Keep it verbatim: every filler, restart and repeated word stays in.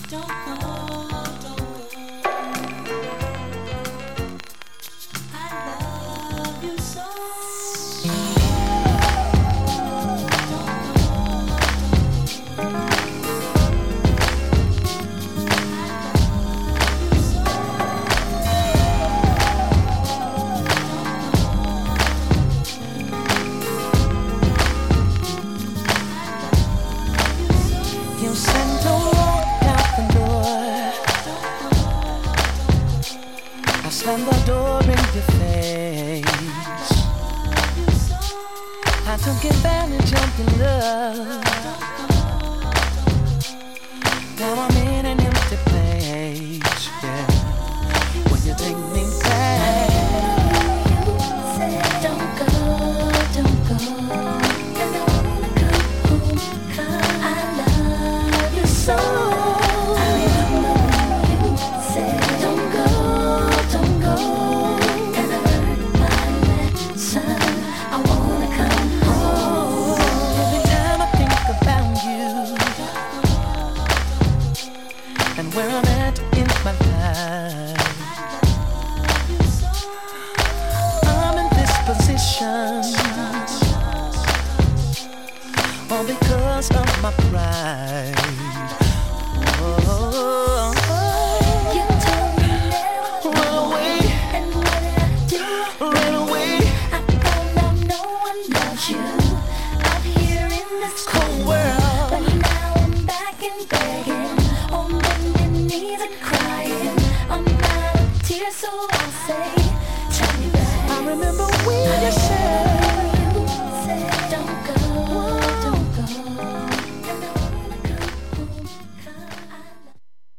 Don't go, don't go. I love you so. You said don't walk out the door. I slammed the door in your face. I took advantage of your love. Now I'm in an empty place. Yeah, will you take me back? You said don't go, don't go. And I wanna come home, come. I love you so. I remember you said don't go, don't go. And I learned my lesson. I wanna come home. Every time I think about you and where I'm at in my life, I'm in this position all because of my pride.